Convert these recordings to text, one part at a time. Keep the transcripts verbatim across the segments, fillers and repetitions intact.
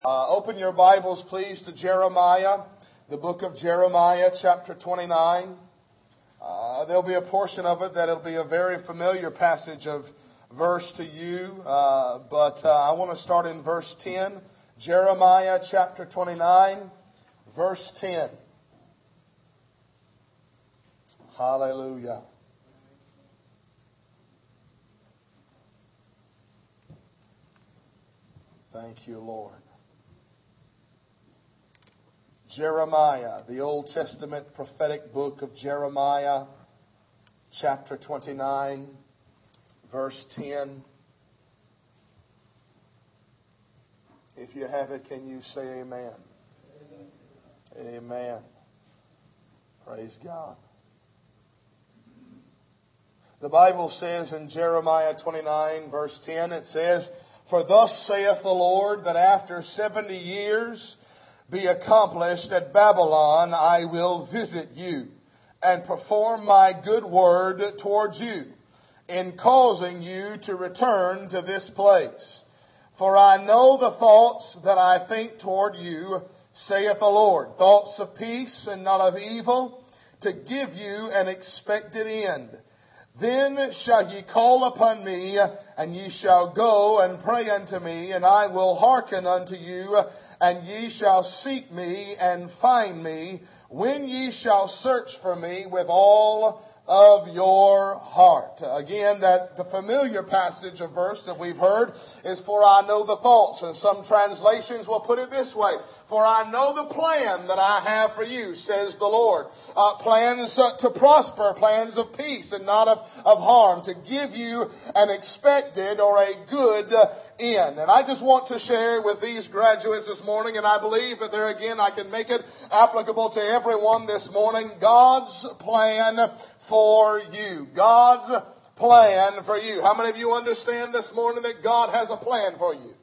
Uh, open your Bibles, please, to Jeremiah, the book of Jeremiah, chapter twenty-nine. Uh, there'll be a portion of it that'll be a very familiar passage of verse to you, uh, but uh, I want to start in verse ten. Jeremiah, chapter twenty-nine, verse ten. Hallelujah. Thank you, Lord. Jeremiah, the Old Testament prophetic book of Jeremiah, chapter twenty-nine, verse ten. If you have it, can you say amen? Amen. Amen. Praise God. The Bible says in Jeremiah twenty-nine, verse ten, it says, "For thus saith the Lord, that after seventy years be accomplished at Babylon, I will visit you, and perform my good word towards you, in causing you to return to this place. For I know the thoughts that I think toward you, saith the Lord, thoughts of peace and not of evil, to give you an expected end. Then shall ye call upon me, and ye shall go and pray unto me, and I will hearken unto you, and ye shall seek me and find me, when ye shall search for me with all of your heart." Again, that the familiar passage of verse that we've heard is, "For I know the thoughts," and some translations will put it this way, "For I know the plan that I have for you, says the Lord." Uh, plans uh, to prosper, plans of peace and not of, of harm, to give you an expected or a good uh, end. And I just want to share with these graduates this morning, and I believe that there again I can make it applicable to everyone this morning, God's plan for you. God's plan for you. How many of you understand this morning that God has a plan for you?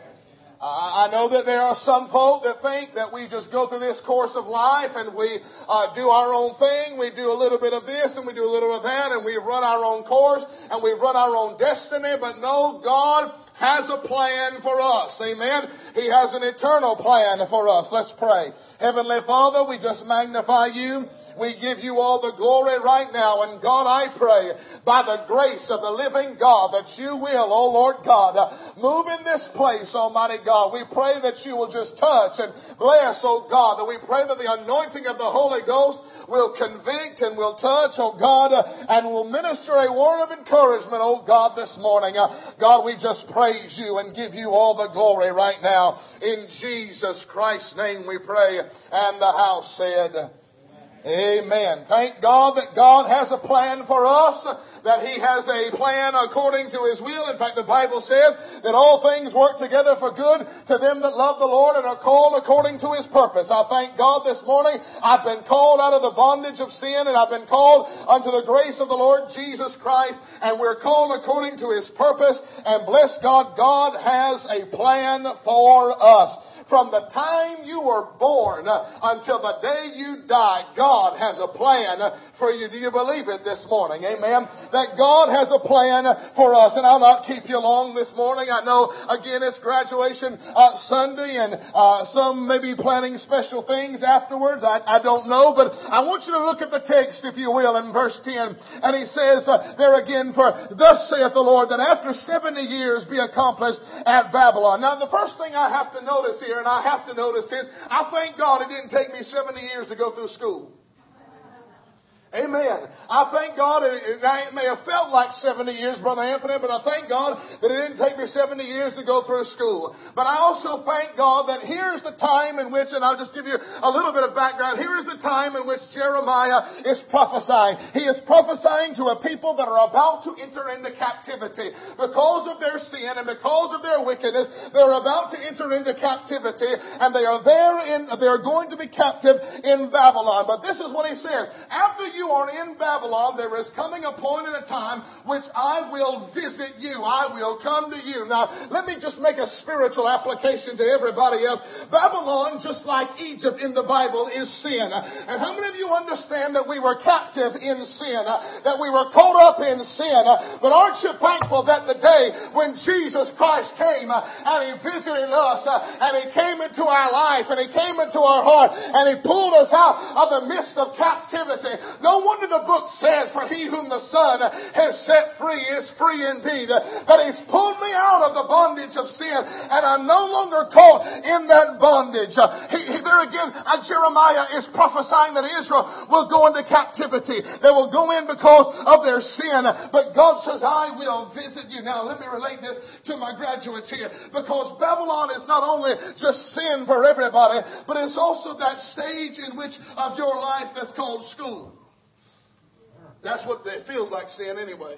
Uh, I know that there are some folk that think that we just go through this course of life and we uh, do our own thing. We do a little bit of this and we do a little of that, and we run our own course and we run our own destiny. But no, God has a plan for us. Amen. He has an eternal plan for us. Let's pray. Heavenly Father, we just magnify you. We give you all the glory right now. And God, I pray by the grace of the living God that you will, oh Lord God, move in this place, Almighty God. We pray that you will just touch and bless, oh God, that we pray that the anointing of the Holy Ghost will convict and will touch, oh God, and will minister a word of encouragement, oh God, this morning. God, we just praise you and give you all the glory right now. In Jesus Christ's name we pray. And the house said, amen. Thank God that God has a plan for us, that He has a plan according to His will. In fact, the Bible says that all things work together for good to them that love the Lord and are called according to His purpose. I thank God this morning I've been called out of the bondage of sin, and I've been called unto the grace of the Lord Jesus Christ, and we're called according to His purpose. And bless God, God has a plan for us. From the time you were born until the day you die, God has a plan for you. Do you believe it this morning? Amen. That God has a plan for us. And I'll not keep you long this morning. I know, again, it's graduation uh, Sunday, and uh, some may be planning special things afterwards. I, I don't know. But I want you to look at the text, if you will, in verse ten. And he says uh, there again, "For thus saith the Lord, that after seventy years be accomplished at Babylon." Now, the first thing I have to notice here, and I have to notice is, I thank God it didn't take me seventy years to go through school. Amen. I thank God, it, it may have felt like seventy years, Brother Anthony, but I thank God that it didn't take me seventy years to go through school. But I also thank God that here's the time in which, and I'll just give you a little bit of background, here is the time in which Jeremiah is prophesying. He is prophesying to a people that are about to enter into captivity. Because of their sin and because of their wickedness, they're about to enter into captivity, and they are there in, they are going to be captive in Babylon. But this is what he says: after you you are in Babylon, there is coming a point in a time which I will visit you. I will come to you. Now, let me just make a spiritual application to everybody else. Babylon, just like Egypt in the Bible, is sin. And how many of you understand that we were captive in sin, that we were caught up in sin? But aren't you thankful that the day when Jesus Christ came and He visited us and He came into our life and He came into our heart and He pulled us out of the midst of captivity? No wonder the book says, for he whom the Son has set free is free indeed. That He's pulled me out of the bondage of sin and I'm no longer caught in that bondage. He, he, there again, uh, Jeremiah is prophesying that Israel will go into captivity. They will go in because of their sin. But God says, I will visit you. Now, let me relate this to my graduates here, because Babylon is not only just sin for everybody, but it's also that stage in which of your life that's called school. That's what it feels like sin anyway.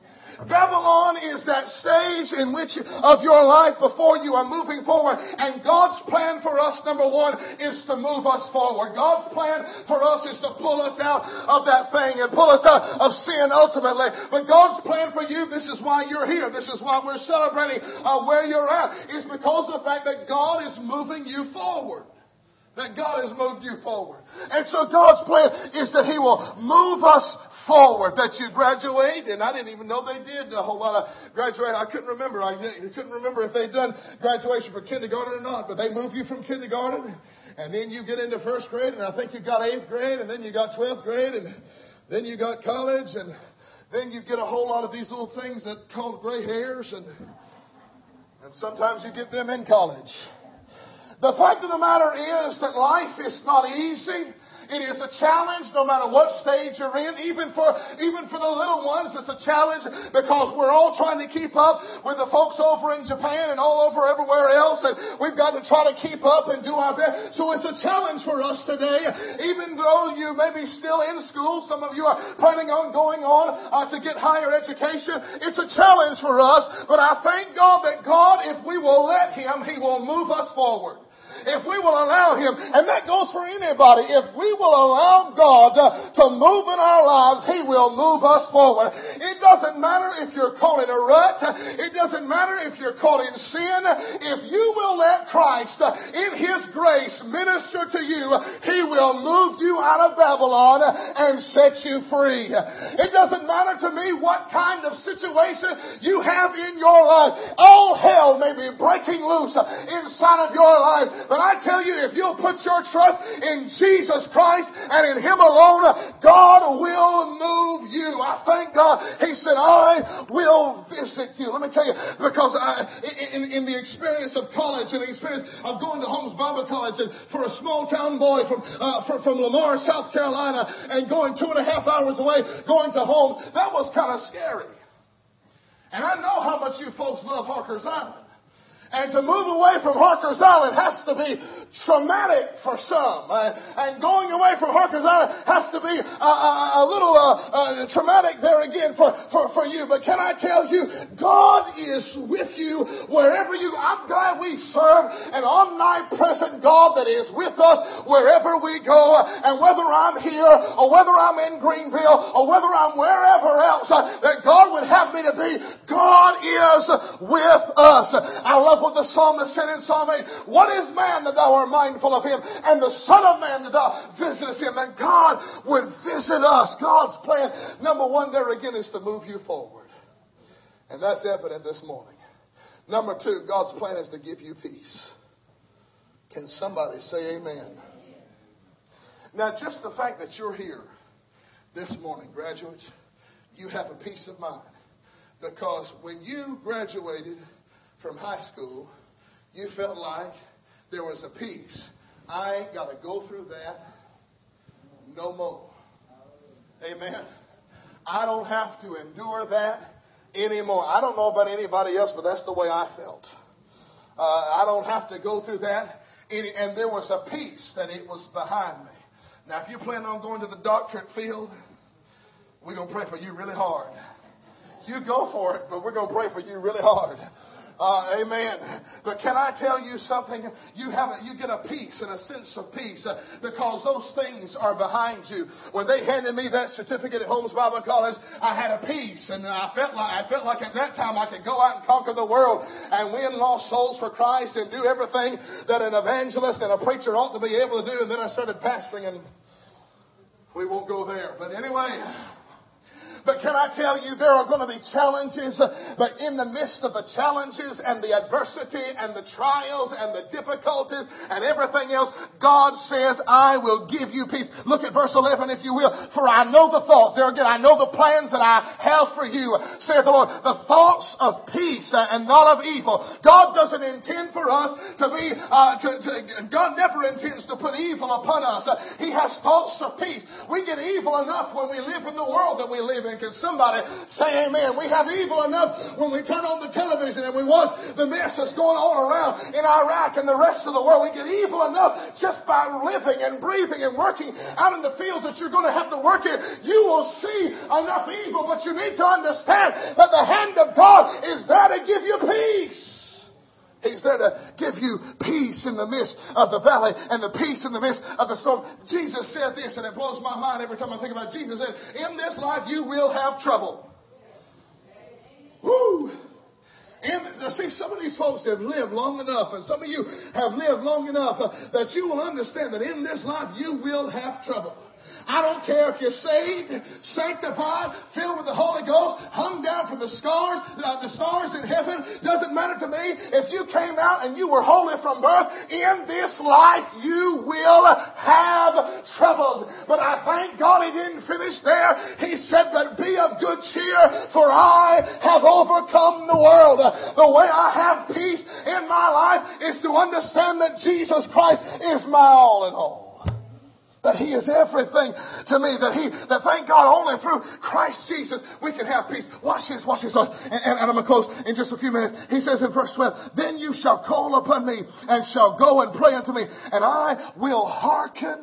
Babylon is that stage in which of your life before you are moving forward. And God's plan for us, number one, is to move us forward. God's plan for us is to pull us out of that thing and pull us out of sin ultimately. But God's plan for you, this is why you're here. This is why we're celebrating uh, where you're at, is because of the fact that God is moving you forward. That God has moved you forward. And so God's plan is that He will move us forward. That you graduate, and I didn't even know they did a whole lot of graduation. I couldn't remember. I couldn't remember if they'd done graduation for kindergarten or not. But they move you from kindergarten, and then you get into first grade, and I think you got eighth grade, and then you got twelfth grade, and then you got college, and then you get a whole lot of these little things that called gray hairs, and and sometimes you get them in college. The fact of the matter is that life is not easy. It is a challenge no matter what stage you're in. Even for, even for the little ones, it's a challenge because we're all trying to keep up with the folks over in Japan and all over everywhere else. And we've got to try to keep up and do our best. So it's a challenge for us today. Even though you may be still in school, some of you are planning on going on uh, to get higher education. It's a challenge for us. But I thank God that God, if we will let Him, He will move us forward. If we will allow Him, and that goes for anybody, if we will allow God uh, to move in our lives, He will move us forward. It doesn't matter if you're caught in a rut. It doesn't matter if you're caught in sin. If you will let Christ, uh, in His grace, minister to you, He will move you out of Babylon and set you free. It doesn't matter to me what kind of situation you have in your life. All hell may be breaking loose inside of your life. But I tell you, if you'll put your trust in Jesus Christ and in Him alone, God will move you. I thank God. He said, I will visit you. Let me tell you, because I, in, in the experience of college and the experience of going to Holmes Bible College, and for a small town boy from, uh, from, from Lamar, South Carolina, and going two and a half hours away, going to Holmes, that was kind of scary. And I know how much you folks love Harker's Island. And to move away from Harker's Island has to be traumatic for some. Uh, and going away from Harker's Island has to be a, a, a little uh, uh, traumatic there again for, for, for you. But can I tell you, God is with you wherever you... I'm glad we serve an omnipresent God that is with us wherever we go. And whether I'm here or whether I'm in Greenville or whether I'm wherever else uh, that God would have me to be, God is with us. I love what the psalmist said in Psalm eight. What is man that thou art mindful of him, and the Son of Man that thou visitest him? That God would visit us. God's plan, number one, there again, is to move you forward. And that's evident this morning. Number two, God's plan is to give you peace. Can somebody say amen? Now, just the fact that you're here this morning, graduates, you have a peace of mind. Because when you graduated from high school, you felt like there was a peace. I ain't got to go through that no more. Amen. I don't have to endure that anymore. I don't know about anybody else, but that's the way I felt. Uh, I don't have to go through that. Any, and there was a peace that it was behind me. Now, if you're planning on going to the doctorate field, we're going to pray for you really hard. You go for it, but we're going to pray for you really hard. Uh, amen. But can I tell you something? You have a, you get a peace and a sense of peace uh, because those things are behind you. When they handed me that certificate at Holmes Bible College, I had a peace, and I felt like I felt like at that time I could go out and conquer the world and win lost souls for Christ and do everything that an evangelist and a preacher ought to be able to do. And then I started pastoring, and we won't go there. But anyway. But can I tell you, there are going to be challenges, but in the midst of the challenges and the adversity and the trials and the difficulties and everything else, God says, I will give you peace. Look at verse eleven, if you will. For I know the thoughts, there again, I know the plans that I have for you, saith the Lord, the thoughts of peace and not of evil. God doesn't intend for us to be, uh, to, to, God never intends to put evil upon us. He has thoughts of peace. We get evil enough when we live in the world that we live in. Can somebody say amen? We have evil enough when we turn on the television and we watch the mess that's going on around in Iraq and the rest of the world. We get evil enough just by living and breathing and working out in the fields that you're going to have to work in. You will see enough evil, but you need to understand that the hand of God is there to give you peace. He's there to give you peace in the midst of the valley and the peace in the midst of the storm. Jesus said this, and it blows my mind every time I think about it. Jesus said, in this life you will have trouble. Woo! And see, some of these folks have lived long enough, and some of you have lived long enough uh, that you will understand that in this life you will have trouble. I don't care if you're saved, sanctified, filled with the Holy Ghost, hung down from the stars, uh, the stars in heaven. Doesn't matter to me. If you came out and you were holy from birth, in this life you will have troubles. But I thank God He didn't finish there. He said, but be of good cheer, for I have overcome the world. The way I have peace in my life is to understand that Jesus Christ is my all in all. That He is everything to me. That He, that thank God only through Christ Jesus we can have peace. Watch this, watch this. And, and, and I'm going to close in just a few minutes. He says in verse twelve, then you shall call upon me and shall go and pray unto me, and I will hearken.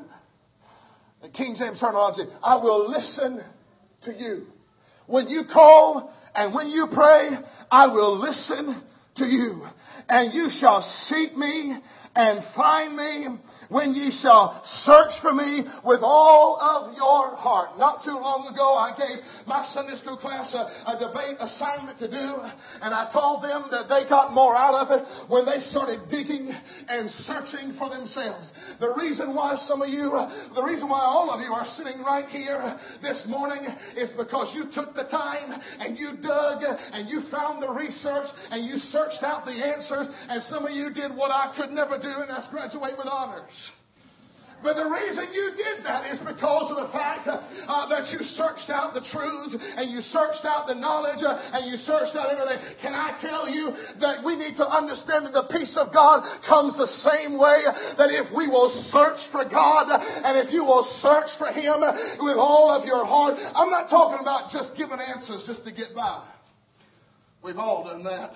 The King James terminology, I will listen to you. When you call and when you pray, I will listen to you. And you shall seek me and find me when ye shall search for me with all of your heart. Not too long ago, I gave my Sunday school class a, a debate assignment to do, and I told them that they got more out of it when they started digging and searching for themselves. The reason why some of you, the reason why all of you are sitting right here this morning is because you took the time and you dug and you found the research and you searched out the answers, and some of you did what I could never do, and that's graduate with honors. But the reason you did that is because of the fact uh, uh, that you searched out the truths and you searched out the knowledge uh, and you searched out everything. Can I tell you that we need to understand that the peace of God comes the same way, that if we will search for God and if you will search for Him with all of your heart. I'm not talking about just giving answers just to get by. We've all done that.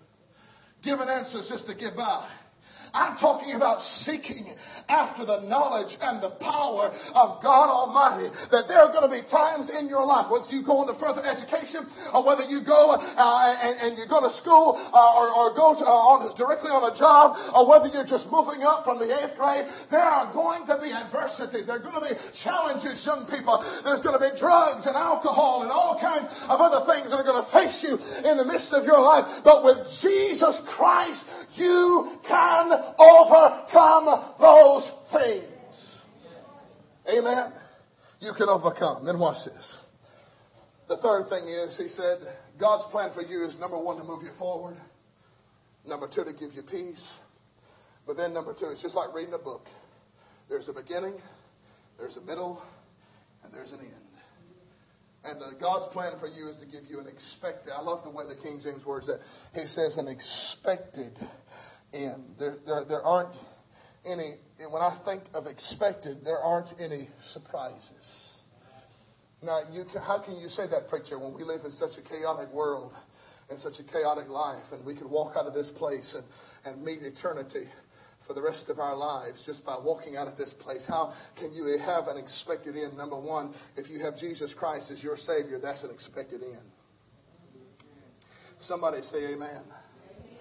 Giving answers just to get by. I'm talking about seeking after the knowledge and the power of God Almighty. That there are going to be times in your life, whether you go into further education or whether you go uh, and, and you go to school uh, or, or go to, uh, on, directly on a job, or whether you're just moving up from the eighth grade, there are going to be adversity. There are going to be challenges, young people. There's going to be drugs and alcohol and all kinds of other things that are going to face you in the midst of your life. But with Jesus Christ, you can overcome those things. Amen. You can overcome. Then watch this. The third thing is, he said, God's plan for you is, number one, to move you forward. Number two, to give you peace. But then number two, it's just like reading a book. There's a beginning, there's a middle, and there's an end. And uh, God's plan for you is to give you an expected. I love the way the King James words that. He says an expected end. There, there, there aren't any, when I think of expected, there aren't any surprises. Now, you can, how can you say that, preacher, when we live in such a chaotic world and such a chaotic life, and we could walk out of this place and, and meet eternity for the rest of our lives just by walking out of this place? How can you have an expected end? Number one, if you have Jesus Christ as your Savior, that's an expected end. Somebody say amen.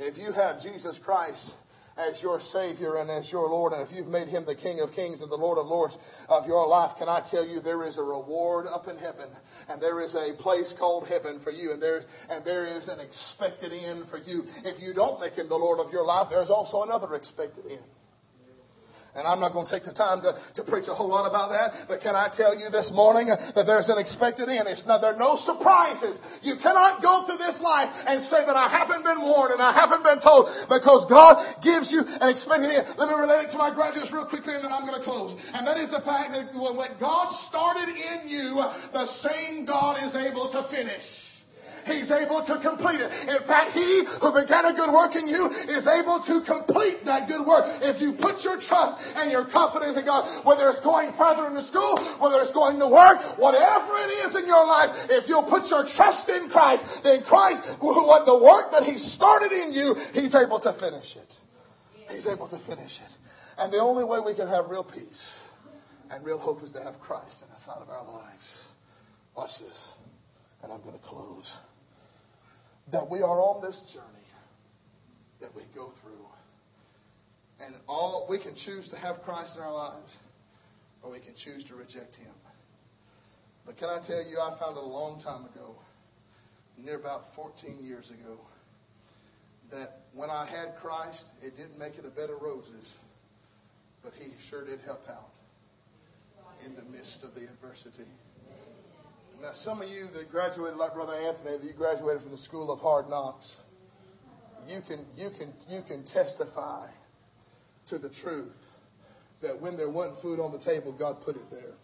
If you have Jesus Christ as your Savior and as your Lord, and if you've made Him the King of Kings and the Lord of Lords of your life, can I tell you there is a reward up in heaven, and there is a place called heaven for you, and there's and there is an expected end for you. If you don't make Him the Lord of your life, there's also another expected end. And I'm not going to take the time to, to preach a whole lot about that, but can I tell you this morning that there's an expected end? It's not, there are no surprises. You cannot go through this life and say that I haven't been warned and I haven't been told, because God gives you an expected end. Let me relate it to my graduates real quickly, and then I'm going to close. And that is the fact that when God started in you, the same God is able to finish. He's able to complete it. In fact, He who began a good work in you is able to complete that good work. If you put your trust and your confidence in God, whether it's going further into school, whether it's going to work, whatever it is in your life, if you'll put your trust in Christ, then Christ, what the work that He started in you, He's able to finish it. He's able to finish it. And the only way we can have real peace and real hope is to have Christ in the side of our lives. Watch this. And I'm going to close. That we are on this journey that we go through. And all we can choose to have Christ in our lives, or we can choose to reject Him. But can I tell you, I found it a long time ago, near about fourteen years ago, that when I had Christ, it didn't make it a bed of roses, but He sure did help out in the midst of the adversity. Now, some of you that graduated like Brother Anthony, that you graduated from the School of Hard Knocks, you can you can you can testify to the truth that when there wasn't food on the table, God put it there.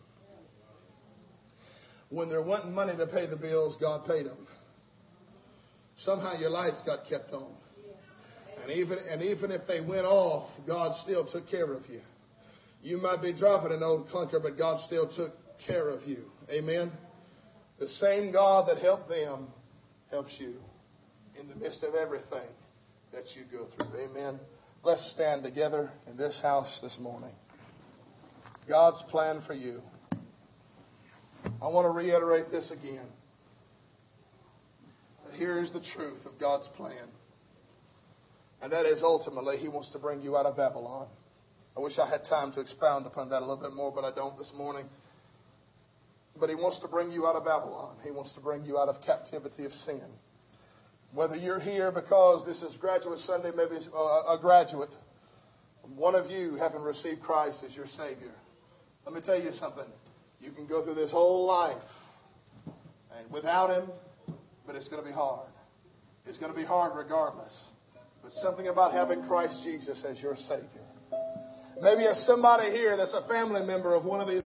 When there wasn't money to pay the bills, God paid them. Somehow your lights got kept on, and even and even if they went off, God still took care of you. You might be driving an old clunker, but God still took care of you. Amen. The same God that helped them helps you in the midst of everything that you go through. Amen. Let's stand together in this house this morning. God's plan for you. I want to reiterate this again. That here is the truth of God's plan. And that is ultimately He wants to bring you out of Babylon. I wish I had time to expound upon that a little bit more, but I don't this morning. But He wants to bring you out of Babylon. He wants to bring you out of captivity of sin. Whether you're here because this is Graduate Sunday, maybe it's a graduate, one of you haven't received Christ as your Savior. Let me tell you something. You can go through this whole life and without Him, but it's going to be hard. It's going to be hard regardless. But something about having Christ Jesus as your Savior. Maybe as somebody here that's a family member of one of these